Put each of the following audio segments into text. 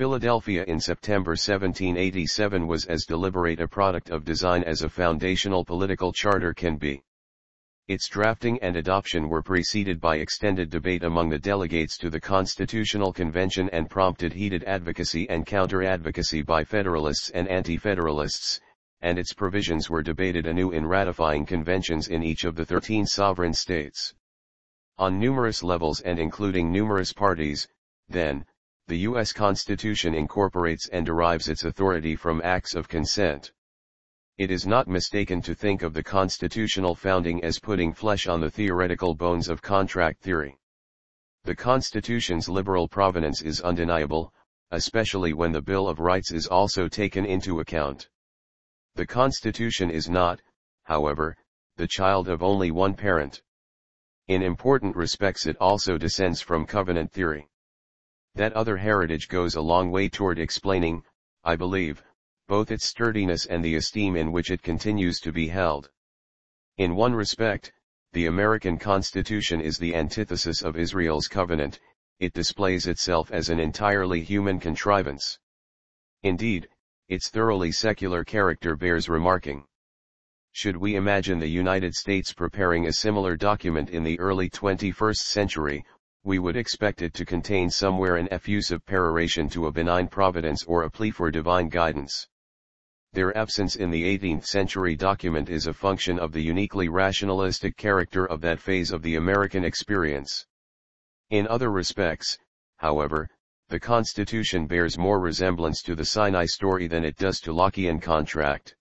Philadelphia in September 1787 was as deliberate a product of design as a foundational political charter can be. Its drafting and adoption were preceded by extended debate among the delegates to the Constitutional Convention and prompted heated advocacy and counter-advocacy by Federalists and Anti-Federalists, and its provisions were debated anew in ratifying conventions in each of the 13 sovereign states. On numerous levels and including numerous parties, then, the U.S. Constitution incorporates and derives its authority from acts of consent. It is not mistaken to think of the constitutional founding as putting flesh on the theoretical bones of contract theory. The Constitution's liberal provenance is undeniable, especially when the Bill of Rights is also taken into account. The Constitution is not, however, the child of only one parent. In important respects it also descends from covenant theory. That other heritage goes a long way toward explaining, I believe, both its sturdiness and the esteem in which it continues to be held. In one respect, the American Constitution is the antithesis of Israel's covenant. It displays itself as an entirely human contrivance. Indeed, its thoroughly secular character bears remarking. Should we imagine the United States preparing a similar document in the early 21st century, we would expect it to contain somewhere an effusive peroration to a benign providence or a plea for divine guidance. Their absence in the 18th century document is a function of the uniquely rationalistic character of that phase of the American experience. In other respects, however, the Constitution bears more resemblance to the Sinai story than it does to Lockean contract.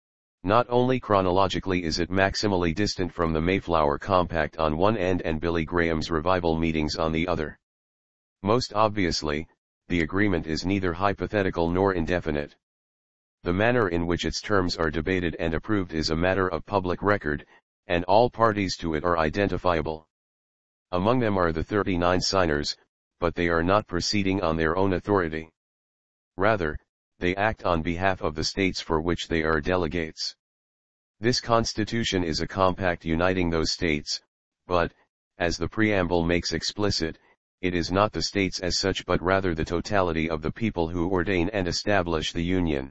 Not only chronologically is it maximally distant from the Mayflower Compact on one end and Billy Graham's revival meetings on the other. Most obviously, the agreement is neither hypothetical nor indefinite. The manner in which its terms are debated and approved is a matter of public record, and all parties to it are identifiable. Among them are the 39 signers, but they are not proceeding on their own authority. Rather, they act on behalf of the states for which they are delegates. This Constitution is a compact uniting those states, but, as the preamble makes explicit, it is not the states as such but rather the totality of the people who ordain and establish the Union.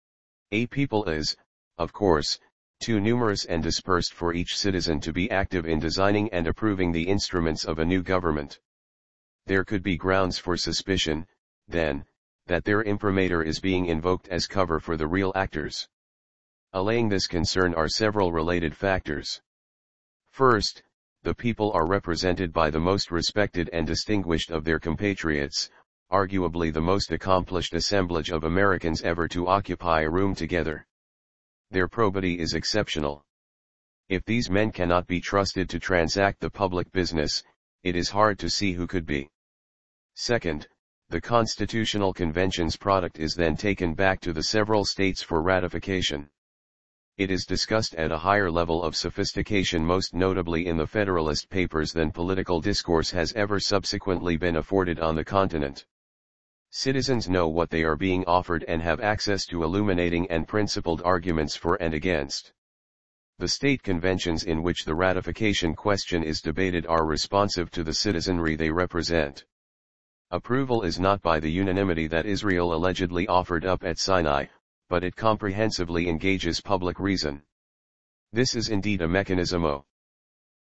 A people is, of course, too numerous and dispersed for each citizen to be active in designing and approving the instruments of a new government. There could be grounds for suspicion, then, that their imprimatur is being invoked as cover for the real actors. Allaying this concern are several related factors. First, the people are represented by the most respected and distinguished of their compatriots, arguably the most accomplished assemblage of Americans ever to occupy a room together. Their probity is exceptional. If these men cannot be trusted to transact the public business, it is hard to see who could be. Second, the Constitutional Convention's product is then taken back to the several states for ratification. It is discussed at a higher level of sophistication, most notably in the Federalist Papers, than political discourse has ever subsequently been afforded on the continent. Citizens know what they are being offered and have access to illuminating and principled arguments for and against. The state conventions in which the ratification question is debated are responsive to the citizenry they represent. Approval is not by the unanimity that Israel allegedly offered up at Sinai, but it comprehensively engages public reason. This is indeed a mechanismo